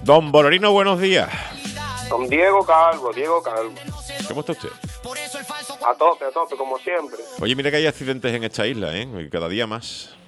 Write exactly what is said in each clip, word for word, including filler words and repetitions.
Don Bolorino, buenos días. Don Diego Calvo, Diego Calvo. ¿Cómo está usted? A tope, a tope, como siempre. Oye, mira que hay accidentes en esta isla, ¿eh? Y cada día más.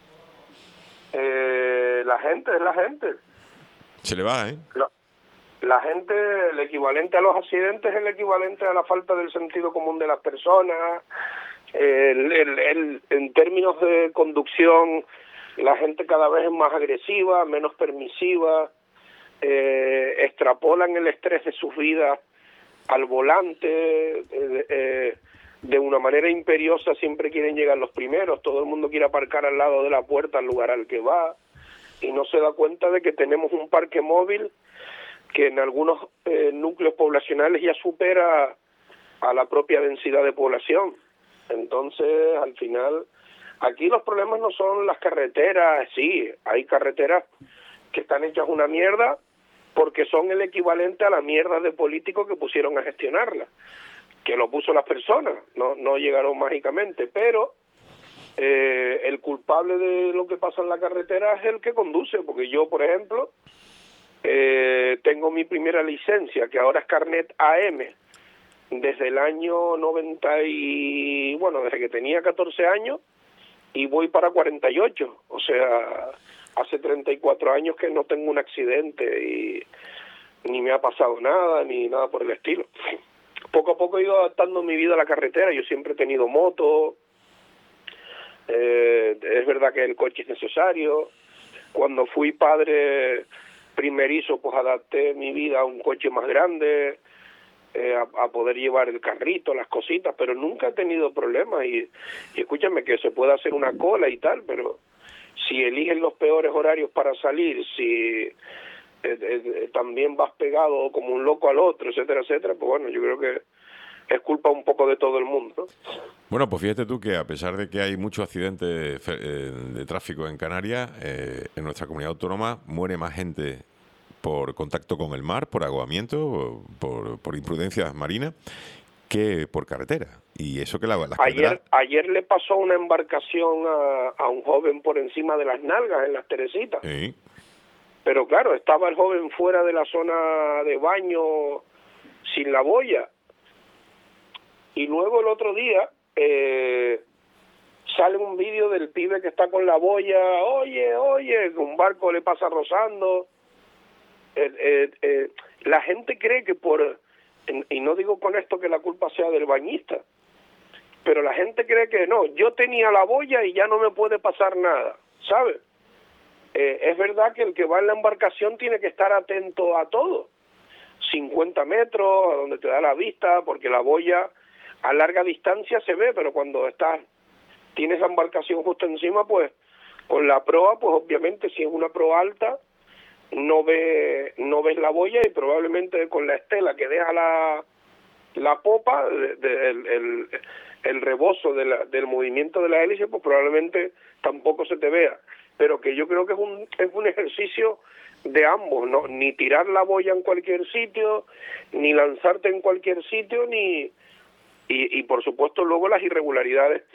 Eh, la gente es la gente. Se le va, ¿eh? La, la gente, el equivalente a los accidentes es el equivalente a la falta del sentido común de las personas. El, el, el, en términos de conducción, la gente cada vez es más agresiva, menos permisiva, eh, extrapolan el estrés de sus vidas al volante, eh, eh, de una manera imperiosa siempre quieren llegar los primeros, todo el mundo quiere aparcar al lado de la puerta al lugar al que va, y no se da cuenta de que tenemos un parque móvil que en algunos eh, núcleos poblacionales ya supera a la propia densidad de población. Entonces, al final, aquí los problemas no son las carreteras, sí, hay carreteras que están hechas una mierda porque son el equivalente a la mierda de políticos que pusieron a gestionarla, que lo puso las personas, no, no llegaron mágicamente, pero eh, el culpable de lo que pasa en la carretera es el que conduce, porque yo, por ejemplo, eh, tengo mi primera licencia, que ahora es carnet A M, desde el año noventa y, bueno, desde que tenía catorce años, y voy para cuarenta y ocho, o sea, hace treinta y cuatro años que no tengo un accidente y ni me ha pasado nada, ni nada por el estilo. Poco a poco he ido adaptando mi vida a la carretera, yo siempre he tenido moto, eh, es verdad que el coche es necesario. Cuando fui padre primerizo, pues adapté mi vida a un coche más grande, eh, a, a poder llevar el carrito, las cositas, pero nunca he tenido problemas. Y, y escúchame, que se puede hacer una cola y tal, pero si eligen los peores horarios para salir, si eh, eh, también vas pegado como un loco al otro, etcétera, etcétera, pues bueno, yo creo que es culpa un poco de todo el mundo, ¿no? Bueno, pues fíjate tú que a pesar de que hay muchos accidentes eh, de tráfico en Canarias, eh, en nuestra comunidad autónoma muere más gente por contacto con el mar, por ahogamiento, por, por imprudencias marinas, que por carretera. Y eso que la, las ayer carreteras... ayer le pasó una embarcación a, a un joven por encima de las nalgas en Las Teresitas. Sí. Pero claro, estaba el joven fuera de la zona de baño sin la boya. Y luego el otro día eh, sale un vídeo del pibe que está con la boya, oye, oye, un barco le pasa rozando. Eh, eh, eh, la gente cree que por, y no digo con esto que la culpa sea del bañista, pero la gente cree que no, yo tenía la boya y ya no me puede pasar nada, ¿sabes? Eh, es verdad que el que va en la embarcación tiene que estar atento a todo, cincuenta metros, a donde te da la vista, porque la boya a larga distancia se ve, pero cuando estás, tienes la embarcación justo encima, pues con la proa, pues obviamente si es una proa alta, no ve, no ves la boya, y probablemente con la estela que deja la, la popa, de, de, el, el, el rebozo de la, del movimiento de la hélice, pues probablemente tampoco se te vea. Pero que yo creo que es un, es un ejercicio de ambos, ¿no? Ni tirar la boya en cualquier sitio, ni lanzarte en cualquier sitio, ni y, y por supuesto luego las irregularidades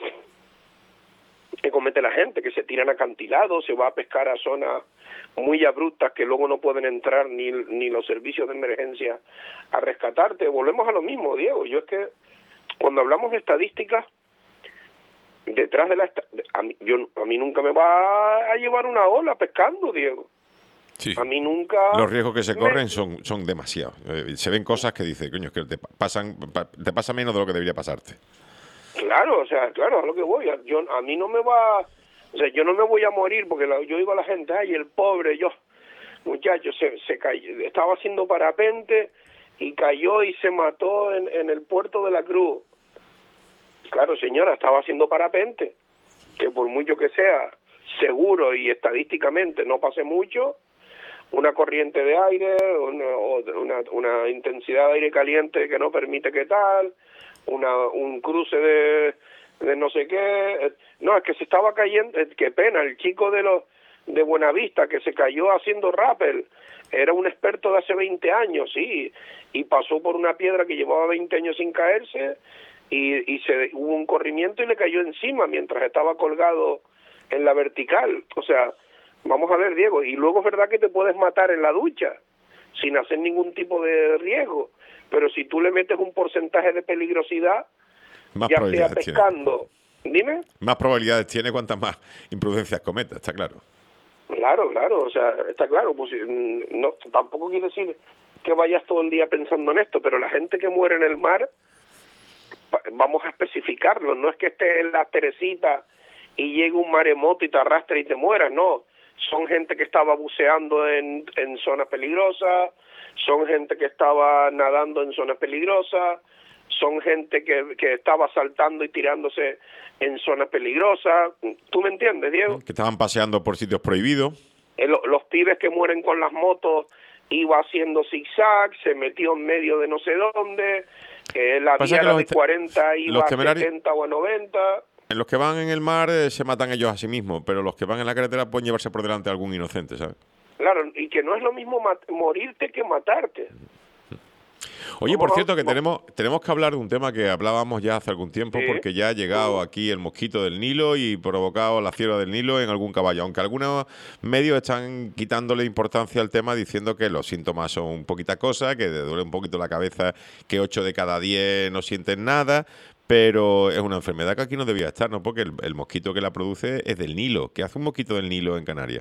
que comete la gente, que se tiran acantilados, se va a pescar a zonas muy abruptas que luego no pueden entrar ni, ni los servicios de emergencia a rescatarte. Volvemos a lo mismo, Diego. Yo es que cuando hablamos de estadísticas, detrás de la a mí, yo, a mí nunca me va a llevar una ola pescando, Diego. Sí. A mí nunca... Los riesgos que se me... corren son, son demasiados. Eh, se ven cosas que dices, coño, es que te pasan, te pasa menos de lo que debería pasarte. Claro, o sea, claro, a lo que voy. Yo, a mí no me va... O sea, yo no me voy a morir porque la, yo digo a la gente, ay, el pobre, yo... Muchacho, se, se cayó, estaba haciendo parapente y cayó y se mató en, en el puerto de la Cruz. Claro, señora, estaba haciendo parapente, que por mucho que sea seguro y estadísticamente no pase mucho, una corriente de aire, una, una, una intensidad de aire caliente que no permite que tal, una, un cruce de, de no sé qué, no, es que se estaba cayendo, qué pena, el chico de los de Buenavista que se cayó haciendo rappel, era un experto de hace veinte años, sí, y pasó por una piedra que llevaba veinte años sin caerse, y, y se hubo un corrimiento y le cayó encima mientras estaba colgado en la vertical. O sea, vamos a ver, Diego, y luego es verdad que te puedes matar en la ducha, sin hacer ningún tipo de riesgo. Pero si tú le metes un porcentaje de peligrosidad, más ya sea pescando, tiene. dime. Más probabilidades tiene cuantas más imprudencias cometa, está claro. Claro, claro, o sea, está claro, pues no, tampoco quiere decir que vayas todo el día pensando en esto, pero la gente que muere en el mar, vamos a especificarlo, no es que estés en la Teresita y llegue un maremoto y te arrastre y te mueras, no, son gente que estaba buceando en, en zonas peligrosas, son gente que estaba nadando en zonas peligrosas, son gente que, que estaba saltando y tirándose en zonas peligrosas. ¿Tú me entiendes, Diego? Que estaban paseando por sitios prohibidos. El, los pibes que mueren con las motos iba haciendo zigzag, se metió en medio de no sé dónde, que la vía era de cuarenta iba a setenta o a noventa. En los que van en el mar eh, se matan ellos a sí mismos, pero los que van en la carretera pueden llevarse por delante a algún inocente, ¿sabes? Claro, y que no es lo mismo morirte que matarte. Oye, por cierto, que tenemos tenemos que hablar de un tema que hablábamos ya hace algún tiempo, sí, porque ya ha llegado aquí el mosquito del Nilo y provocado la fiebre del Nilo en algún caballo, aunque algunos medios están quitándole importancia al tema diciendo que los síntomas son un poquita cosa, que te duele un poquito la cabeza, que ocho de cada diez no sienten nada, pero es una enfermedad que aquí no debía estar, ¿no? Porque el, el mosquito que la produce es del Nilo. ¿Qué hace un mosquito del Nilo en Canarias?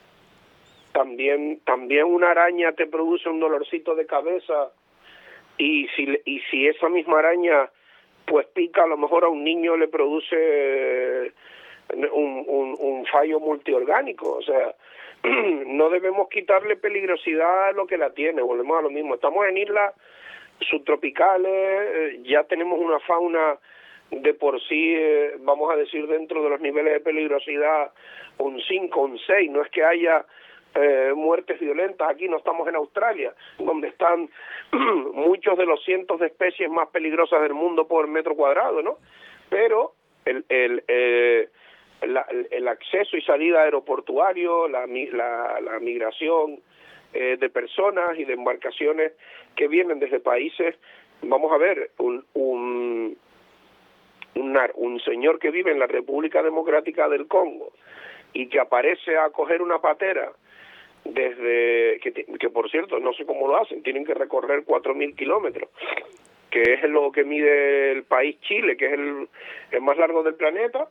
También, también una araña te produce un dolorcito de cabeza. Y si, y si esa misma araña pues pica, a lo mejor a un niño le produce un, un, un fallo multiorgánico. O sea, no debemos quitarle peligrosidad a lo que la tiene, volvemos a lo mismo. Estamos en islas subtropicales, ya tenemos una fauna de por sí, eh, vamos a decir, dentro de los niveles de peligrosidad, un cinco, un seis, no es que haya Eh, muertes violentas. Aquí no estamos en Australia, donde están muchos de los cientos de especies más peligrosas del mundo por metro cuadrado, ¿no? Pero el el, eh, la, el acceso y salida aeroportuario, la, la, la migración eh, de personas y de embarcaciones que vienen desde países, vamos a ver, un un, un, un señor que vive en la República Democrática del Congo y que aparece a coger una patera desde que, que por cierto no sé cómo lo hacen, tienen que recorrer cuatro mil kilómetros, que es lo que mide el país Chile, que es el, el más largo del planeta.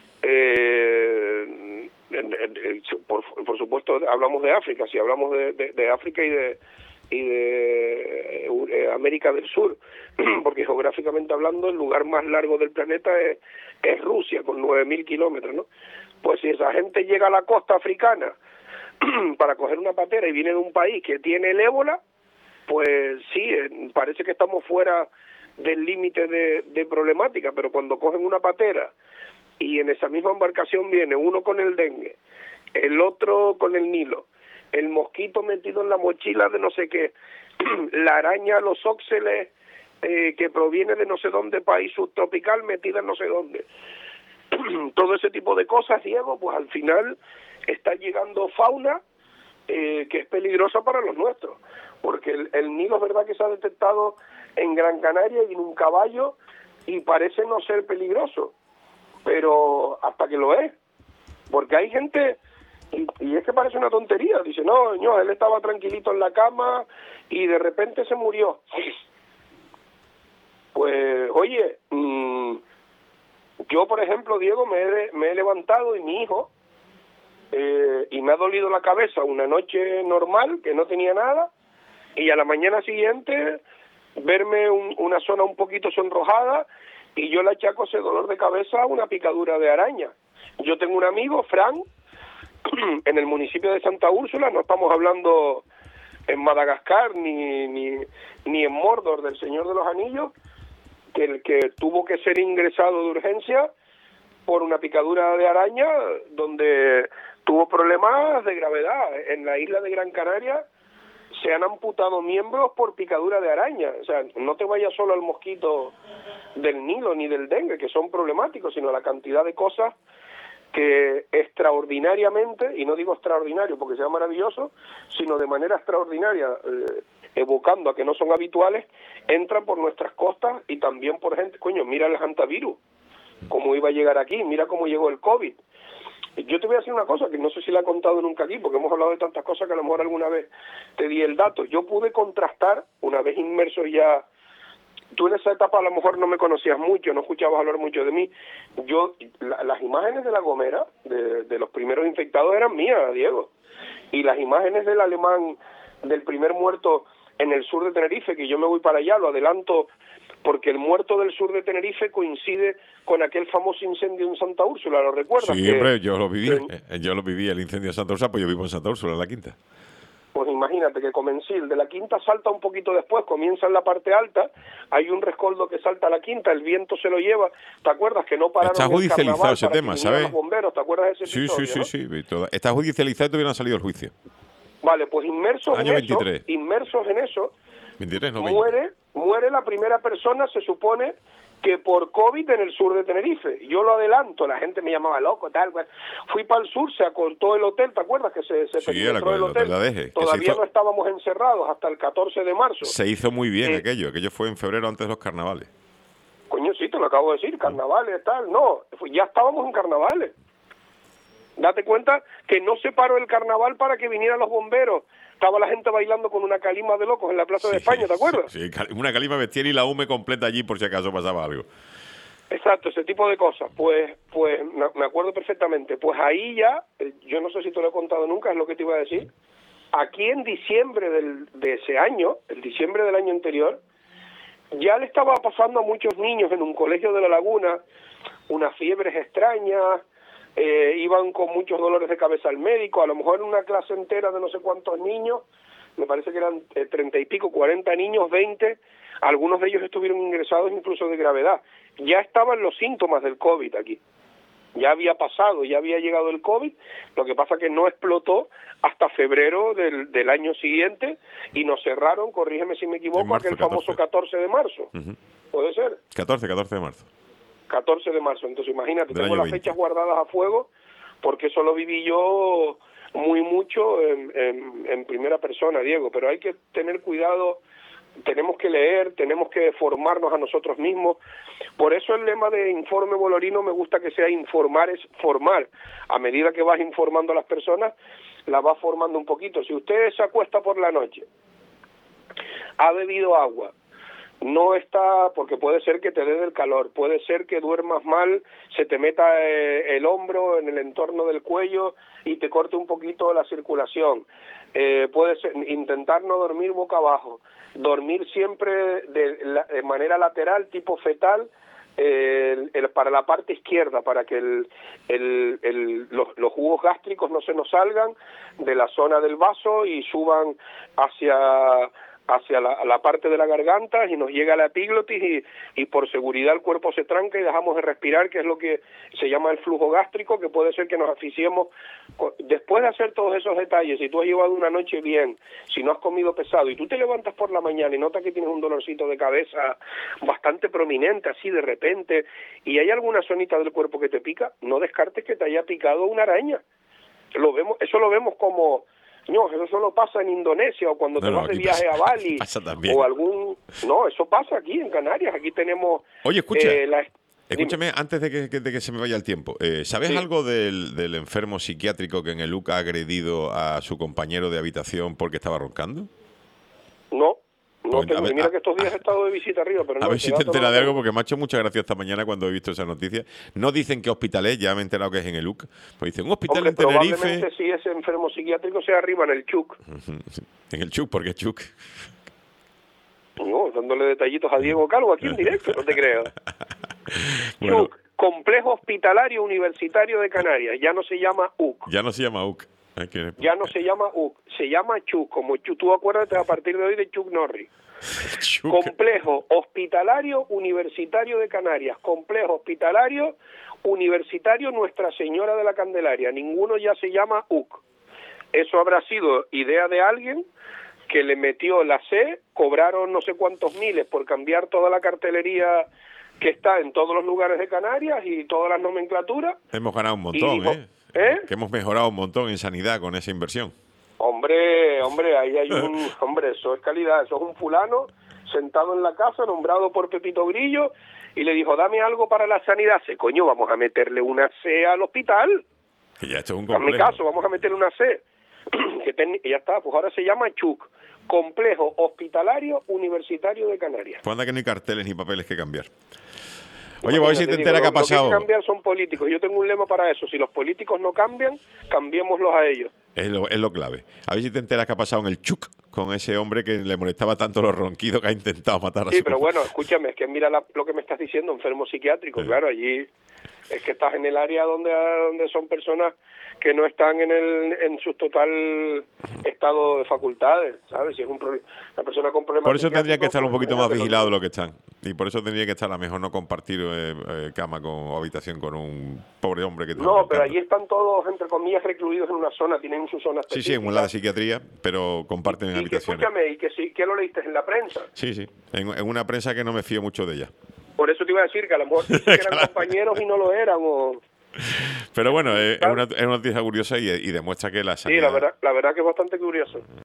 Eh, en, en, en, por, por supuesto hablamos de África, si hablamos de, de, de África y de y de eh, América del Sur, porque geográficamente hablando el lugar más largo del planeta es, es Rusia, con nueve mil kilómetros, ¿no? Pues si esa gente llega a la costa africana para coger una patera y viene de un país que tiene el ébola, pues sí, parece que estamos fuera del límite de, de problemática, pero cuando cogen una patera y en esa misma embarcación viene uno con el dengue, el otro con el Nilo, el mosquito metido en la mochila de no sé qué, la araña, los óxeles eh, que proviene de no sé dónde, país subtropical, metida en no sé dónde, todo ese tipo de cosas, Diego, pues al final está llegando fauna eh, que es peligrosa para los nuestros, porque el, el Nilo es verdad que se ha detectado en Gran Canaria y en un caballo y parece no ser peligroso, pero hasta que lo es, porque hay gente, y, y es que parece una tontería, dice, no, no, él estaba tranquilito en la cama y de repente se murió. Pues, oye, mmm, yo, por ejemplo, Diego, me he, me he levantado y mi hijo, eh, y me ha dolido la cabeza una noche normal, que no tenía nada, y a la mañana siguiente verme un, una zona un poquito sonrojada, y yo le achaco ese dolor de cabeza a una picadura de araña. Yo tengo un amigo, Fran, en el municipio de Santa Úrsula, no estamos hablando en Madagascar ni, ni, ni en Mordor del Señor de los Anillos, que el que tuvo que ser ingresado de urgencia por una picadura de araña, donde tuvo problemas de gravedad. En la isla de Gran Canaria se han amputado miembros por picadura de araña. O sea, no te vayas solo al mosquito del Nilo ni del dengue, que son problemáticos, sino la cantidad de cosas que extraordinariamente, y no digo extraordinario porque sea maravilloso, sino de manera extraordinaria, eh, evocando a que no son habituales, entran por nuestras costas y también por gente, coño, mira el hantavirus, cómo iba a llegar aquí, mira cómo llegó el COVID. Yo te voy a decir una cosa que no sé si la he contado nunca aquí, porque hemos hablado de tantas cosas que a lo mejor alguna vez te di el dato. Yo pude contrastar, una vez inmerso ya, tú en esa etapa a lo mejor no me conocías mucho, no escuchabas hablar mucho de mí. Yo, la, las imágenes de La Gomera, de, de los primeros infectados, eran mías, Diego. Y las imágenes del alemán, del primer muerto en el sur de Tenerife, que yo me voy para allá, lo adelanto, porque el muerto del sur de Tenerife coincide con aquel famoso incendio en Santa Úrsula, ¿lo recuerdas? Sí, que, hombre, yo lo viví, que, yo lo viví, el incendio de Santa Úrsula, pues yo vivo en Santa Úrsula, en la Quinta. Pues imagínate que Comencil de la Quinta salta un poquito después, comienza en la parte alta, hay un rescoldo que salta a la Quinta, el viento se lo lleva, ¿te acuerdas que no pararon Está judicializado ese tema, ¿sabes? Los bomberos, ¿te acuerdas de ese sí, episodio? Sí, sí, ¿no? sí, sí, está judicializado y todavía no ha salido el juicio. Vale, pues inmersos Año en veintitrés. eso, inmersos en eso, veintitrés, no, muere, muere la primera persona, se supone que por COVID en el sur de Tenerife. Yo lo adelanto, la gente me llamaba loco, tal, pues. Fui para el sur, se acortó el hotel, ¿te acuerdas que se, se sí, perimetró el, el hotel? La deje, Todavía hizo... no estábamos encerrados hasta el catorce de marzo. Se hizo muy bien eh, aquello, aquello fue en febrero antes de los carnavales. Coño, sí, te lo acabo de decir, carnavales, tal, no, ya estábamos en carnavales. Date cuenta que no se paró el carnaval para que vinieran los bomberos. Estaba la gente bailando con una calima de locos en la Plaza sí, de España, ¿te acuerdas? Sí, una calima bestial y la hume completa allí por si acaso pasaba algo. Exacto, ese tipo de cosas. Pues pues me acuerdo perfectamente. Pues ahí ya, yo no sé si te lo he contado nunca, es lo que te iba a decir. Aquí en diciembre del, de ese año, el diciembre del año anterior, ya le estaba pasando a muchos niños en un colegio de La Laguna unas fiebres extrañas, eh, iban con muchos dolores de cabeza al médico, a lo mejor en una clase entera de no sé cuántos niños, me parece que eran eh, treinta y pico, cuarenta niños, veinte, algunos de ellos estuvieron ingresados incluso de gravedad. Ya estaban los síntomas del COVID aquí. Ya había pasado, ya había llegado el COVID, lo que pasa que no explotó hasta febrero del, del año siguiente y nos cerraron, corrígeme si me equivoco, marzo, aquel famoso catorce de marzo. Uh-huh. ¿Puede ser? catorce, catorce de marzo. catorce de marzo, entonces imagínate, del tengo las fechas guardadas a fuego porque eso lo viví yo muy mucho en, en, en primera persona, Diego, pero hay que tener cuidado. Tenemos que leer, tenemos que formarnos a nosotros mismos. Por eso el lema de Informe Bolorino me gusta que sea informar es formar. A medida que vas informando a las personas, las vas formando un poquito. Si usted se acuesta por la noche, ha bebido agua, no está, porque puede ser que te dé del calor, puede ser que duermas mal, se te meta eh, el hombro en el entorno del cuello y te corte un poquito la circulación. Eh, puede ser intentar no dormir boca abajo, dormir siempre de, la, de manera lateral, tipo fetal, eh, el, el, para la parte izquierda, para que el, el, el, los, los jugos gástricos no se nos salgan de la zona del vaso y suban hacia hacia la, la parte de la garganta y nos llega la epiglotis y, y por seguridad el cuerpo se tranca y dejamos de respirar, que es lo que se llama el flujo gástrico, que puede ser que nos asfixiemos. Después de hacer todos esos detalles, si tú has llevado una noche bien, si no has comido pesado y tú te levantas por la mañana y notas que tienes un dolorcito de cabeza bastante prominente, así de repente, y hay alguna zonita del cuerpo que te pica, no descartes que te haya picado una araña. Lo vemos, eso lo vemos como... No, eso solo pasa en Indonesia o cuando no, te vas no, de viaje pasa, a Bali o algún... No, eso pasa aquí en Canarias. Aquí tenemos... Oye, escucha, eh, la... escúchame Dime. antes de que, de que se me vaya el tiempo. Eh, ¿Sabes sí. algo del, del enfermo psiquiátrico que en el U C A ha agredido a su compañero de habitación porque estaba roncando? No. No pues, tengo, ver, mira a, que estos días a, he estado de visita arriba, pero a no, ver si te enteras de algo, porque me ha hecho mucha gracia esta mañana cuando he visto esa noticia. No dicen qué hospital es, ya me he enterado que es en el U C A. Pues dicen, un hospital Hombre, en Tenerife. Probablemente si es enfermo psiquiátrico sea arriba en el Chuc. En el Chuc, ¿por qué Chuc? No, dándole detallitos a Diego Calvo aquí en directo, no te creo. Bueno. Chuc, Complejo Hospitalario Universitario de Canarias, ya no se llama U C. Ya no se llama U C. Que... Ya no se llama U C, se llama Chuc, como Chuc. Tú acuérdate a partir de hoy de Chuck Norris. Complejo Hospitalario Universitario de Canarias, Complejo Hospitalario Universitario Nuestra Señora de la Candelaria. Ninguno ya se llama U C. Eso habrá sido idea de alguien que le metió la C, cobraron no sé cuántos miles por cambiar toda la cartelería que está en todos los lugares de Canarias y todas las nomenclaturas. Hemos ganado un montón, dijo, ¿eh? ¿eh? Que hemos mejorado un montón en sanidad con esa inversión. Hombre, hombre, ahí hay un... Hombre, eso es calidad, eso es un fulano sentado en la casa, nombrado por Pepito Grillo, y le dijo, dame algo para la sanidad. Se coño, vamos a meterle una C al hospital. Ya esto es un En mi complejo. caso, vamos a meterle una C, que, ten, que ya está, pues ahora se llama CHUC, Complejo Hospitalario Universitario de Canarias. Pues anda que no hay carteles ni papeles que cambiar. Oye, voy a ver si te Digo, enteras lo, qué ha lo que hay pasado. que cambiar son políticos. Yo tengo un lema para eso. Si los políticos no cambian, cambiémoslos a ellos. Es lo, es lo clave. A ver si te enteras qué ha pasado en el Chuc con ese hombre que le molestaba tanto los ronquidos que ha intentado matar a Sí, su... pero bueno, escúchame, es que mira la, lo que me estás diciendo, enfermo psiquiátrico. Sí. Claro, allí es que estás en el área donde, donde son personas que no están en el en su total estado de facultades, ¿sabes? Si es un pro- una persona con problemas Por eso tendría que psiquiátricos, estar un pues, poquito más imagínate lo vigilado de que- lo que están. Y por eso tendría que estar a lo mejor no compartir eh, eh, cama con, o habitación con un pobre hombre que te No, lo pero encanta. allí están todos, entre comillas, recluidos en una zona, tienen su zona Sí, específica. sí, en la de psiquiatría, pero comparten en Y que, habitaciones. escúchame, y que sí, que lo leíste en la prensa. Sí, sí, en, en una prensa que no me fío mucho de ella. Por eso te iba a decir que a lo mejor sí que eran Claro. compañeros y no lo eran. O... Pero bueno, eh, es, una, es una noticia curiosa y, y demuestra que la Sí, sanidad... la verdad, la verdad que es bastante curioso.